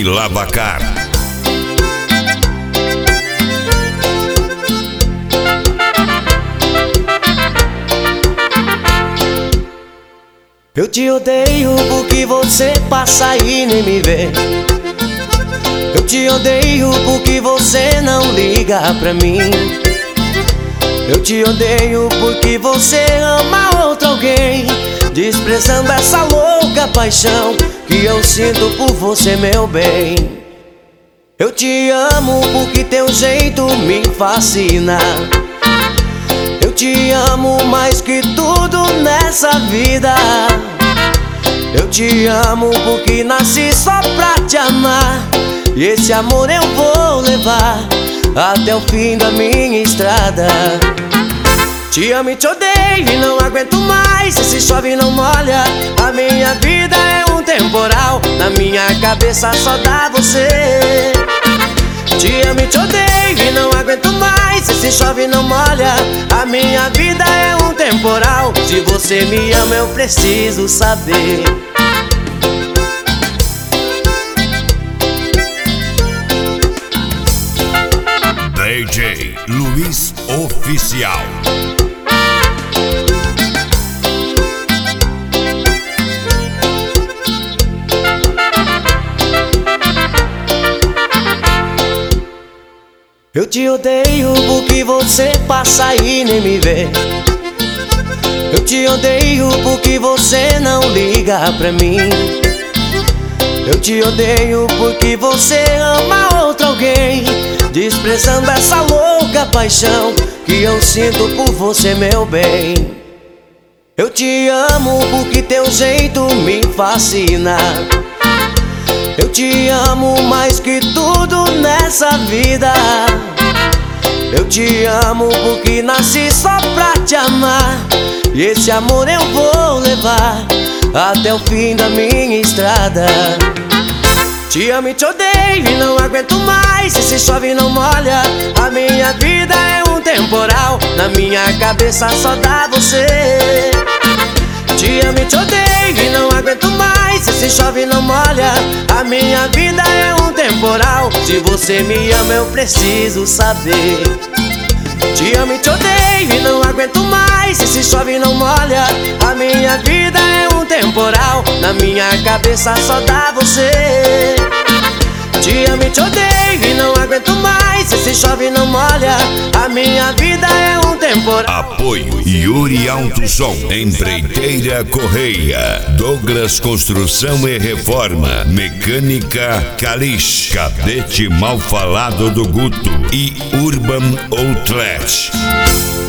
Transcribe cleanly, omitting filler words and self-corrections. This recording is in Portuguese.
Lavacar. Eu te odeio porque você passa e nem me vê. Eu te odeio porque você não liga pra mim. Eu te odeio porque você ama outro alguém, desprezando essa louca paixão que eu sinto por você, meu bem. Eu te amo porque teu jeito me fascina. Eu te amo mais que tudo nessa vida. Eu te amo porque nasci só pra te amar, e esse amor eu vou levar até o fim da minha estrada. Te amo e te odeio e não aguento mais. Se chove não molha, a minha vida é um temporal. Na minha cabeça só dá você. Te amo e te odeio e não aguento mais. Se chove não molha, a minha vida é um temporal. Se você me ama eu preciso saber. DJ Luiz Oficial. Eu te odeio porque você passa e nem me vê. Eu te odeio porque você não liga pra mim. Eu te odeio porque você ama outro alguém, desprezando essa louca paixão que eu sinto por você, meu bem. Eu te amo porque teu jeito me fascina. Eu te amo mais que tudo nessa vida. Eu te amo porque nasci só pra te amar, e esse amor eu vou levar até o fim da minha estrada. Te amo e te odeio e não aguento mais. Se chove não molha, a minha vida é um temporal. Na minha cabeça só dá você. Te amo e te odeio e não aguento mais. Se chove não molha, a minha vida é um temporal. Se você me ama eu preciso saber. Te amo e te odeio e não aguento mais. Se chove não molha, a minha vida é um temporal. Na minha cabeça só dá você. Te amo e te odeio e não aguento mais. Se chove não molha, a minha vida é um temporal. Apoio Yuri Alto Som, Empreiteira Correia, Douglas Construção e Reforma, Mecânica Kalish, Cadete Mal Falado do Guto e Urban Outlet.